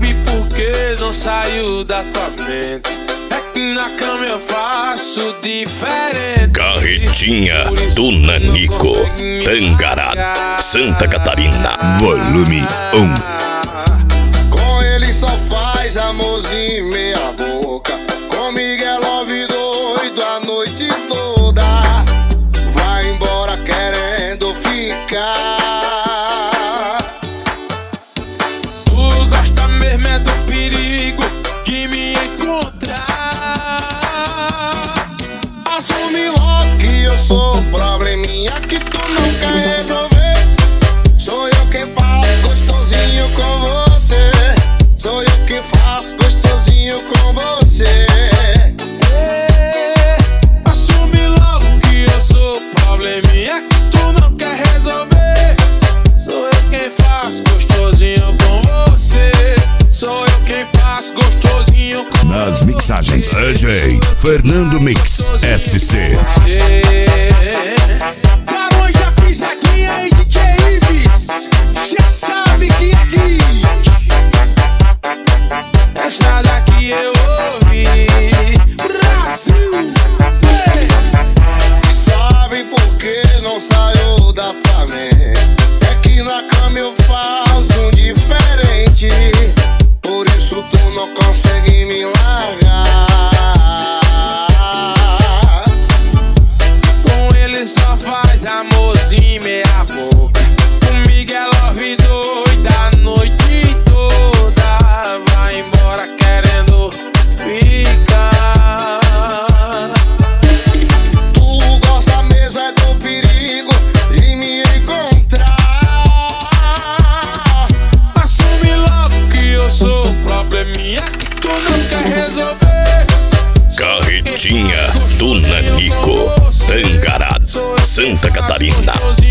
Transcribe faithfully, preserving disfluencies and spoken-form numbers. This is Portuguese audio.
Sabe por que não saiu da tua mente? É que na cama eu faço diferente. Carretinha do Nanico, Tangará, Santa Catarina. Volume um. Com ele só faz amorzinho meia boca. Comigo é love doido a noite toda. Vai embora querendo ficar. Tu gosta mesmo é do perigo de me encontrar. Assume logo que eu sou o probleminha que tu não quer resolver. Sou eu quem faço gostosinho com você. Sou eu quem faço gostosinho com você. É, assume logo que eu sou o probleminha que tu não quer resolver. Sou eu quem faço gostosinho com você. Sou eu quem faço gostosinho com você. Nas mixagens D J Fernando Mix S C. Barões da Pisadinha e D J Ives, já sabe que aqui essa daqui eu ouvi. Brasil. Sabe por que não saiu da tua mente? É que na cama eu faço um diferente. Por isso tu não consegue me largar. Com ele só faz amorzinho meia boca. Comigo é love doida a noite toda. Vai embora querendo ficar. Tu gosta mesmo é do perigo de me encontrar. Assume logo que eu sou o probleminha que tu não quer resolver. Carretinha do Nanico, Tangará, Santa Catarina.